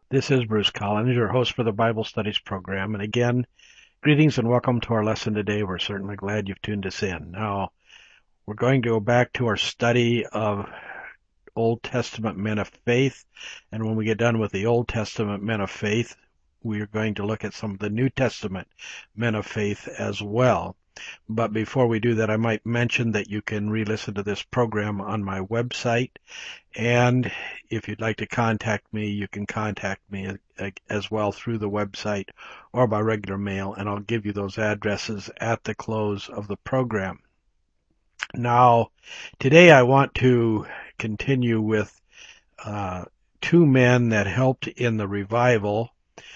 This is Bruce Collins, your host for the Bible Studies program. And again, greetings and welcome to our lesson today. We're certainly glad you've tuned us in. Now, we're going to go back to our study of Old Testament men of faith. And when we get done with the Old Testament men of faith, we are going to look at some of the New Testament men of faith as well. But before we do that, I might mention that you can re-listen to this program on my website. And if you'd like to contact me, you can contact me as well through the website or by regular mail, and I'll give you those addresses at the close of the program. Now, today I want to continue with two men that helped in the revival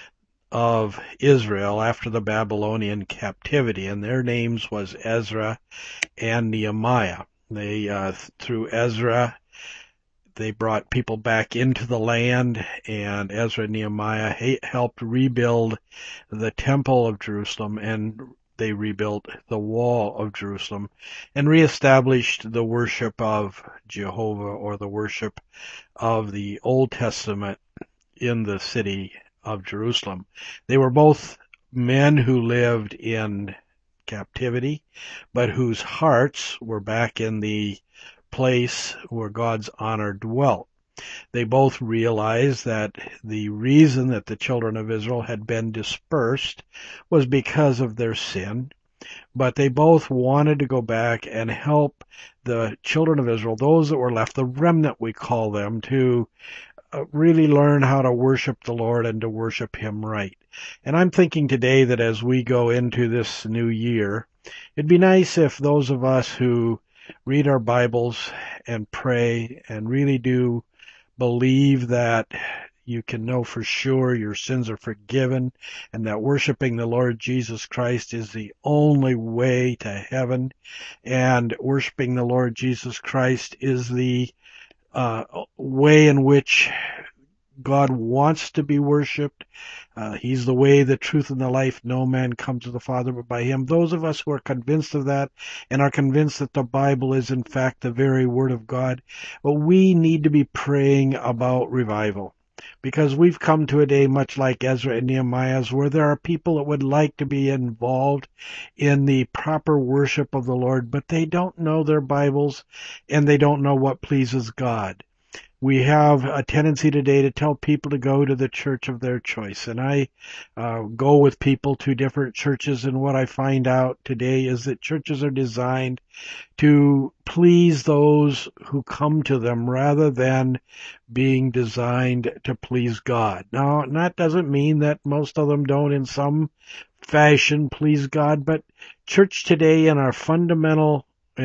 of Israel after the Babylonian captivity, and their names was Ezra and Nehemiah. Through Ezra, they brought people back into the land, and Ezra and Nehemiah helped rebuild the Temple of Jerusalem, and they rebuilt the Wall of Jerusalem and reestablished the worship of Jehovah, or the worship of the Old Testament, in the city of Jerusalem. They were both men who lived in captivity, but whose hearts were back in the place where God's honor dwelt. They both realized that the reason that the children of Israel had been dispersed was because of their sin, but they both wanted to go back and help the children of Israel, those that were left, the remnant we call them, to really learn how to worship the Lord and to worship Him right. And I'm thinking today that as we go into this new year, it'd be nice if those of us who read our Bibles and pray and really do believe that you can know for sure your sins are forgiven and that worshiping the Lord Jesus Christ is the only way to heaven, and worshiping the Lord Jesus Christ is the way in which God wants to be worshipped. He's the way, the truth, and the life. No man comes to the Father but by Him. Those of us who are convinced of that and are convinced that the Bible is in fact the very Word of God, well, we need to be praying about revival. Because we've come to a day much like Ezra and Nehemiah's, where there are people that would like to be involved in the proper worship of the Lord, but they don't know their Bibles and they don't know what pleases God. We have a tendency today to tell people to go to the church of their choice. And I go with people to different churches, and what I find out today is that churches are designed to please those who come to them rather than being designed to please God. Now, that doesn't mean that most of them don't in some fashion please God, but church today in our fundamental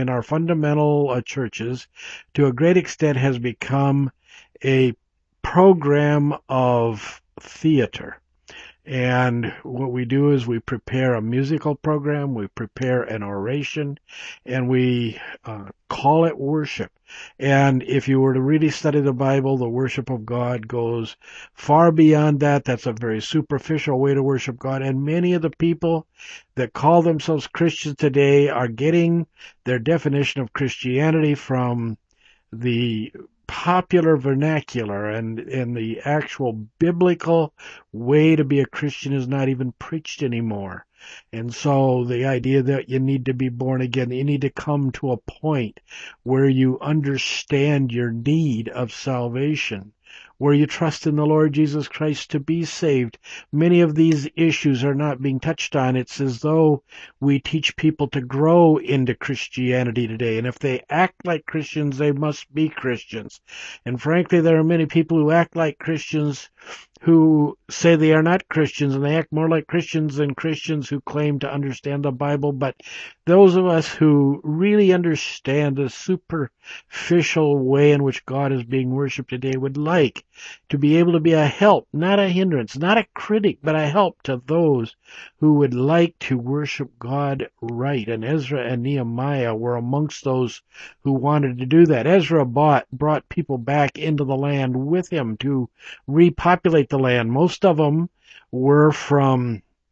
churches, to a great extent, has become a program of theater. And what we do is we prepare a musical program, we prepare an oration, and we call it worship. And if you were to really study the Bible, the worship of God goes far beyond that. That's a very superficial way to worship God. And many of the people that call themselves Christians today are getting their definition of Christianity from the popular vernacular, and the actual biblical way to be a Christian is not even preached anymore. And so the idea that you need to be born again, you need to come to a point where you understand your need of salvation, where you trust in the Lord Jesus Christ to be saved. Many of these issues are not being touched on. It's as though we teach people to grow into Christianity today. And if they act like Christians, they must be Christians. And frankly, there are many people who act like Christians who say they are not Christians, and they act more like Christians than Christians who claim to understand the Bible. But those of us who really understand the superficial way in which God is being worshipped today would like to be able to be a help, not a hindrance, not a critic, but a help to those who would like to worship God right. And Ezra and Nehemiah were amongst those who wanted to do that. Ezra brought people back into the land with him to repopulate the land. Most of them were from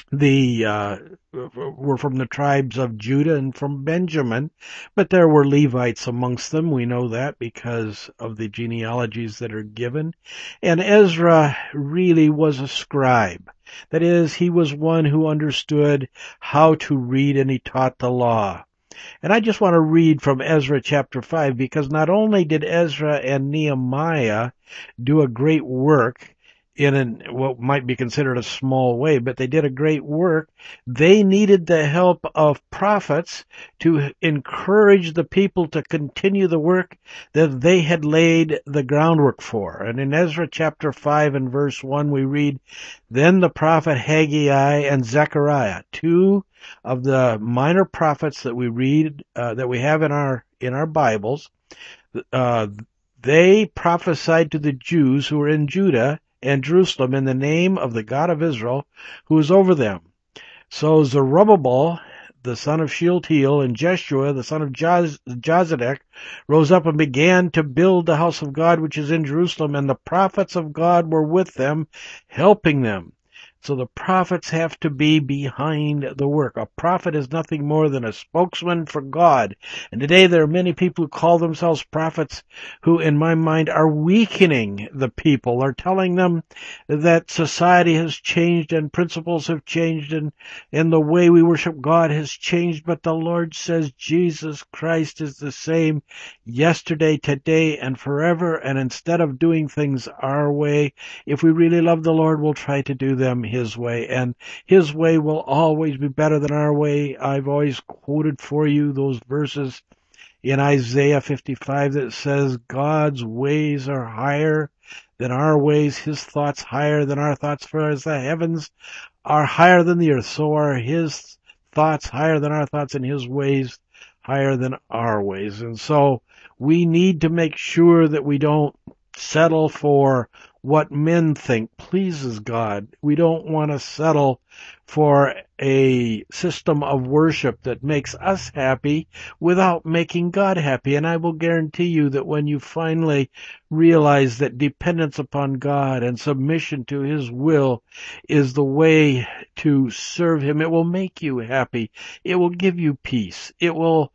were from the tribes of Judah and from Benjamin, but there were Levites amongst them. We know that because of the genealogies that are given. And Ezra really was a scribe. That is, he was one who understood how to read, and he taught the law. And I just want to read from Ezra chapter 5, because not only did Ezra and Nehemiah do a great work in what might be considered a small way, but they did a great work. They needed the help of prophets to encourage the people to continue the work that they had laid the groundwork for. And in Ezra chapter 5 and verse 1 we read, "Then the prophet Haggai and Zechariah," two of the minor prophets that we read, that we have in our Bibles, uh, they prophesied to the Jews who were in Judah and Jerusalem in the name of the God of Israel, who is over them. So Zerubbabel, the son of Shealtiel, and Jeshua, the son of Jozadak, rose up and began to build the house of God which is in Jerusalem, and the prophets of God were with them, helping them. So the prophets have to be behind the work. A prophet is nothing more than a spokesman for God. And today there are many people who call themselves prophets who, in my mind, are weakening the people, are telling them that society has changed and principles have changed and the way we worship God has changed. But the Lord says Jesus Christ is the same yesterday, today, and forever. And instead of doing things our way, if we really love the Lord, we'll try to do them His way, and His way will always be better than our way. I've always quoted for you those verses in Isaiah 55 that says God's ways are higher than our ways, His thoughts higher than our thoughts, for as the heavens are higher than the earth, so are His thoughts higher than our thoughts, and His ways higher than our ways. And so we need to make sure that we don't settle for what men think pleases God. We don't want to settle for a system of worship that makes us happy without making God happy. And I will guarantee you that when you finally realize that dependence upon God and submission to His will is the way to serve Him, it will make you happy. It will give you peace. It will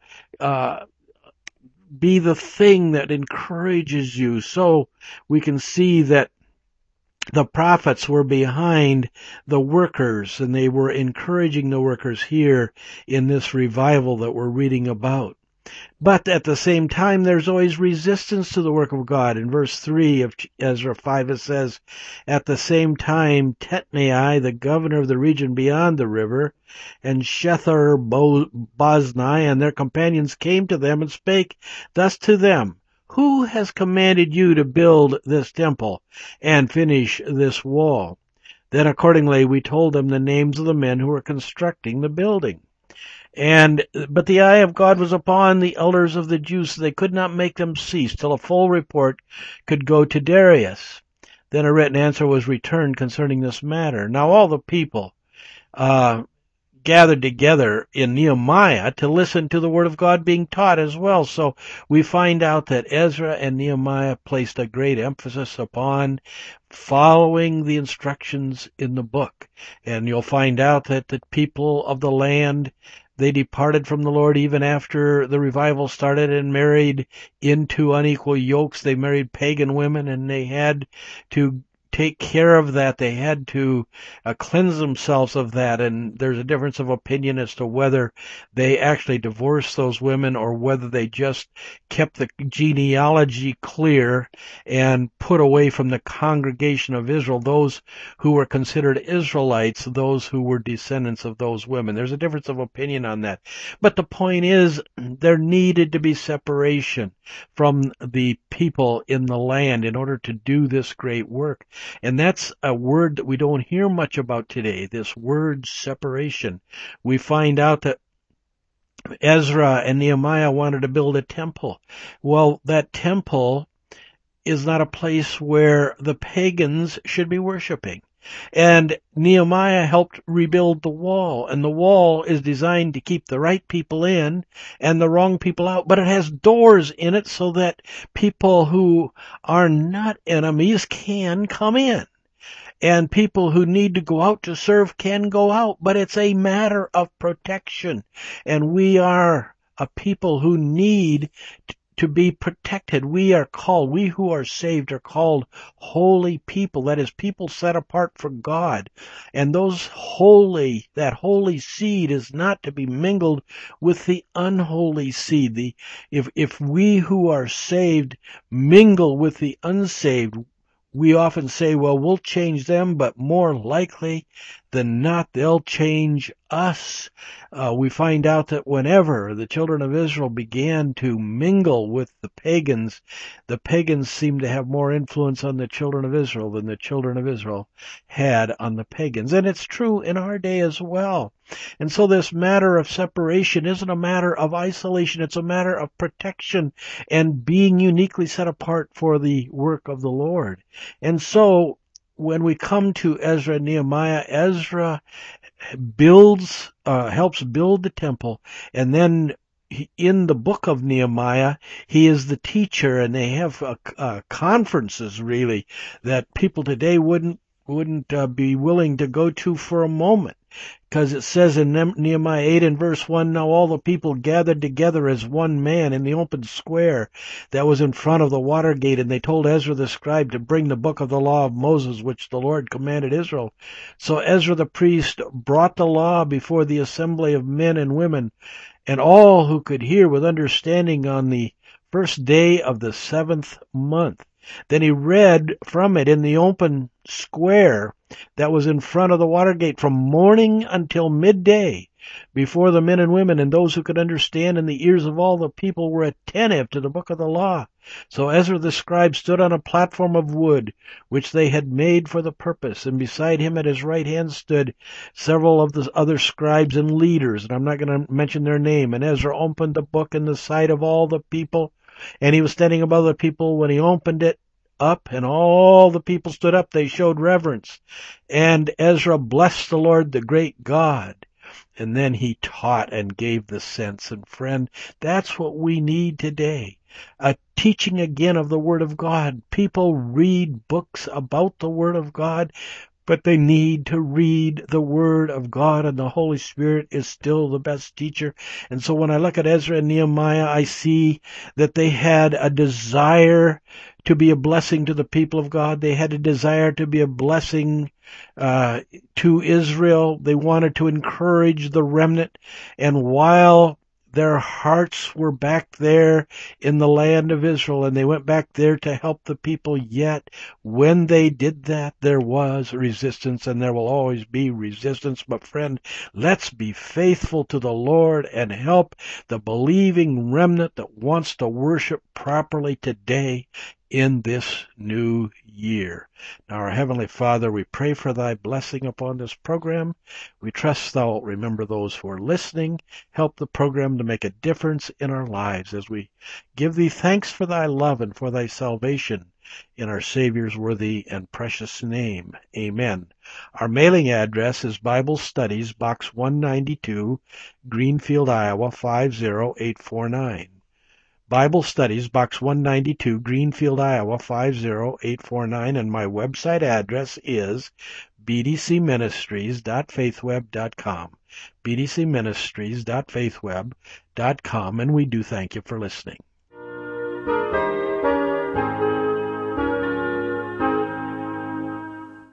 be the thing that encourages you. So we can see that the prophets were behind the workers, and they were encouraging the workers here in this revival that we're reading about. But at the same time, there's always resistance to the work of God. In verse 3 of Ezra 5, it says, "At the same time, Tetnai, the governor of the region beyond the river, and Shethar-boznai and their companions came to them and spake thus to them, Who has commanded you to build this temple and finish this wall? Then accordingly we told them the names of the men who were constructing the building. But the eye of God was upon the elders of the Jews, so they could not make them cease till a full report could go to Darius. Then a written answer was returned concerning this matter. Now all the people gathered together in Nehemiah to listen to the word of God being taught as well. So we find out that Ezra and Nehemiah placed a great emphasis upon following the instructions in the book. And you'll find out that the people of the land, they departed from the Lord even after the revival started and married into unequal yokes. They married pagan women, and they had to take care of that. They had to cleanse themselves of that, and there's a difference of opinion as to whether they actually divorced those women or whether they just kept the genealogy clear and put away from the congregation of Israel those who were considered Israelites, those who were descendants of those women. There's a difference of opinion on that. But the point is, there needed to be separation from the people in the land in order to do this great work. And that's a word that we don't hear much about today, this word separation. We find out that Ezra and Nehemiah wanted to build a temple. Well, that temple is not a place where the pagans should be worshiping. And Nehemiah helped rebuild the wall, and the wall is designed to keep the right people in and the wrong people out, but it has doors in it so that people who are not enemies can come in. and people who need to go out to serve can go out, but it's a matter of protection. And we are a people who need to be protected. We who are saved are called holy people. That is, people set apart for God. And that holy seed is not to be mingled with the unholy seed. If we who are saved mingle with the unsaved, we often say, well, we'll change them, but more likely than not, they'll change us. We find out that whenever the children of Israel began to mingle with the pagans seemed to have more influence on the children of Israel than the children of Israel had on the pagans. And it's true in our day as well. And so this matter of separation isn't a matter of isolation. It's a matter of protection and being uniquely set apart for the work of the Lord. And so when we come to Ezra and Nehemiah, Ezra helps build the temple, and then in the book of Nehemiah, he is the teacher, and they have conferences really that people today wouldn't be willing to go to for a moment. Because it says in Nehemiah 8 and verse 1, now all the people gathered together as one man in the open square that was in front of the water gate, and they told Ezra the scribe to bring the book of the law of Moses, which the Lord commanded Israel. So Ezra the priest brought the law before the assembly of men and women, and all who could hear with understanding on the first day of the 7th month. Then he read from it in the open square that was in front of the water gate from morning until midday before the men and women and those who could understand, and the ears of all the people were attentive to the book of the law. So Ezra the scribe stood on a platform of wood which they had made for the purpose, and beside him at his right hand stood several of the other scribes and leaders, and I'm not going to mention their name. And Ezra opened the book in the sight of all the people, and he was standing above the people when he opened it up, and all the people stood up. They showed reverence. And Ezra blessed the Lord, the great God. And then he taught and gave the sense. And friend, that's what we need today. A teaching again of the Word of God. People read books about the Word of God, but they need to read the Word of God, and the Holy Spirit is still the best teacher. And so when I look at Ezra and Nehemiah, I see that they had a desire to be a blessing to the people of God. They had a desire to be a blessing to Israel. They wanted to encourage the remnant. And while their hearts were back there in the land of Israel, and they went back there to help the people, yet when they did that, there was resistance, and there will always be resistance. But friend, let's be faithful to the Lord and help the believing remnant that wants to worship properly today in this new year. Now, our Heavenly Father, we pray for thy blessing upon this program. We trust thou wilt remember those who are listening. Help the program to make a difference in our lives as we give thee thanks for thy love and for thy salvation. In our Savior's worthy and precious name. Amen. Our mailing address is Bible Studies, Box 192, Greenfield, Iowa 50849. Bible Studies, Box 192, Greenfield, Iowa 50849, and my website address is bdcministries.faithweb.com, bdcministries.faithweb.com, and we do thank you for listening.